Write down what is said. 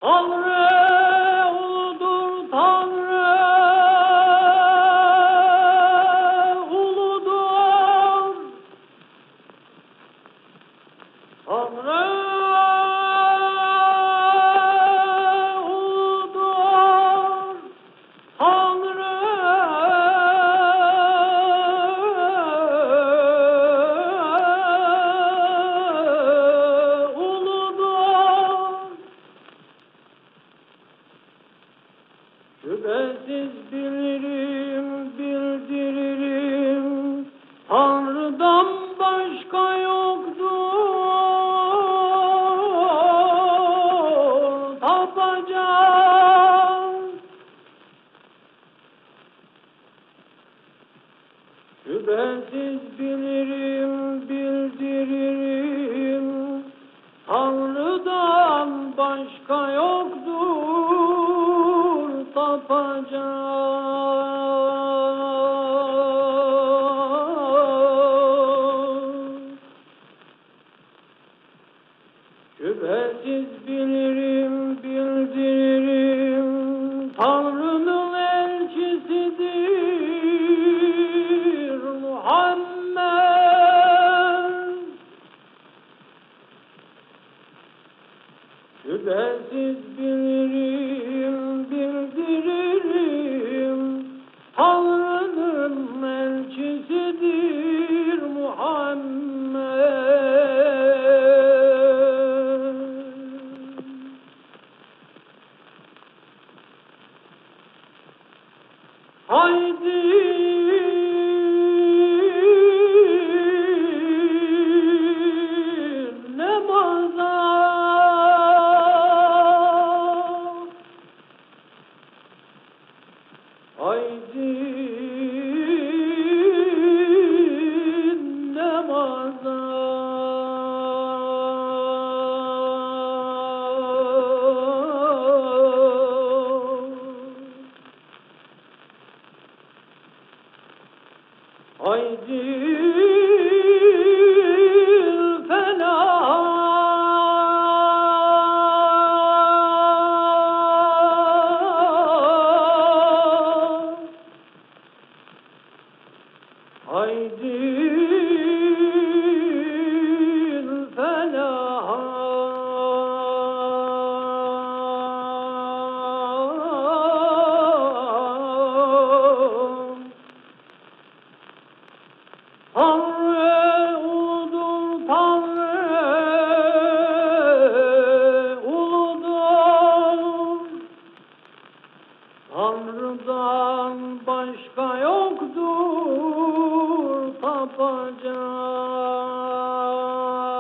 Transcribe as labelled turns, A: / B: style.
A: Tanrı uludur, Tanrı uludur. Tanrı uludur, Tanrı şüphesiz bilirim, bildiririm, Tanrı'dan başka yoktur tapacağım. Şüphesiz bilirim, bildiririm, Tanrı'dan başka yoktur tapacağım. Şüphesiz bilirim, bildiririm, Tanrı'nın elçisidir Muhammed. Şüphesiz bilirim, bildiririm, Tanrı'nın elçisidir Muhammed. Haydi namaza, haydi namaza. Haydi felaha, haydi felaha. Tanrı uludur, Tanrı uludur. Tanrı'dan başka yoktur tapacağım.